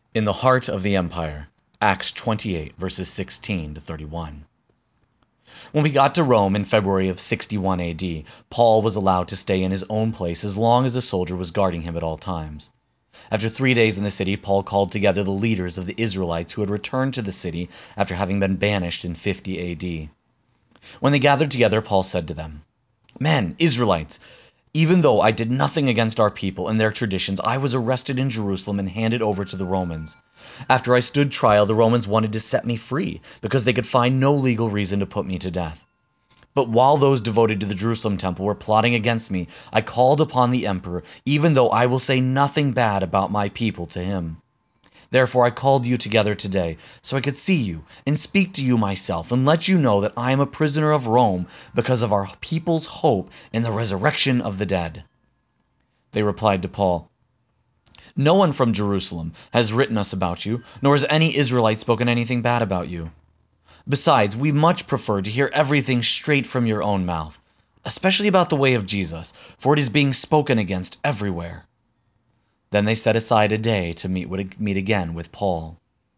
In the heart of the empire, Acts 28, verses 16 to 31. When we got to Rome in February of 61 AD, Paul was allowed to stay in his own place as long as a soldier was guarding him at all times. After 3 days in the city, Paul called together the leaders of the Israelites who had returned to the city after having been banished in 50 AD. When they gathered together, Paul said to them, "Men, Israelites, even though I did nothing against our people and their traditions, I was arrested in Jerusalem and handed over to the Romans. After I stood trial, the Romans wanted to set me free because they could find no legal reason to put me to death. But while those devoted to the Jerusalem temple were plotting against me, I called upon the emperor, even though I will say nothing bad about my people to him. Therefore I called you together today, so I could see you and speak to you myself and let you know that I am a prisoner of Rome because of our people's hope in the resurrection of the dead." They replied to Paul, "No one from Jerusalem has written us about you, nor has any Israelite spoken anything bad about you. Besides, we much prefer to hear everything straight from your own mouth, especially about the way of Jesus, for it is being spoken against everywhere." Then they set aside a day to meet again with Paul.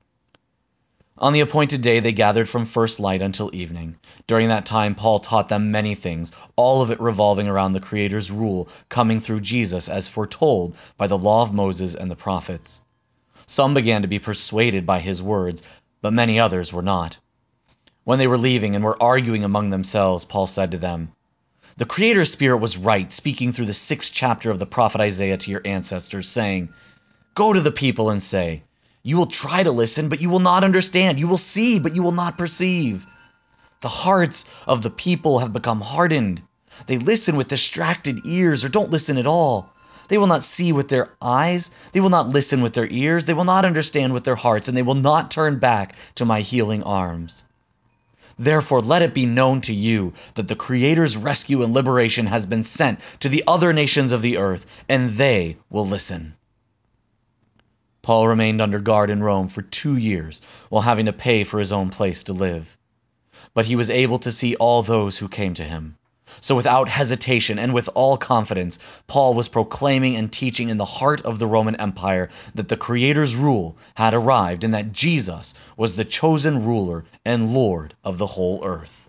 On the appointed day they gathered from first light until evening. During that time Paul taught them many things, all of it revolving around the Creator's rule coming through Jesus as foretold by the law of Moses and the prophets. Some began to be persuaded by his words, but many others were not. When they were leaving and were arguing among themselves, Paul said to them, "The Creator's Spirit was right, speaking through the 6th chapter of the prophet Isaiah to your ancestors, saying, 'Go to the people and say, you will try to listen, but you will not understand. You will see, but you will not perceive. The hearts of the people have become hardened. They listen with distracted ears or don't listen at all. They will not see with their eyes. They will not listen with their ears. They will not understand with their hearts, and they will not turn back to my healing arms.' Therefore, let it be known to you that the Creator's rescue and liberation has been sent to the other nations of the earth, and they will listen." Paul remained under guard in Rome for 2 years, while having to pay for his own place to live. But he was able to see all those who came to him. So without hesitation and with all confidence, Paul was proclaiming and teaching in the heart of the Roman Empire that the Creator's rule had arrived and that Jesus was the chosen ruler and Lord of the whole earth.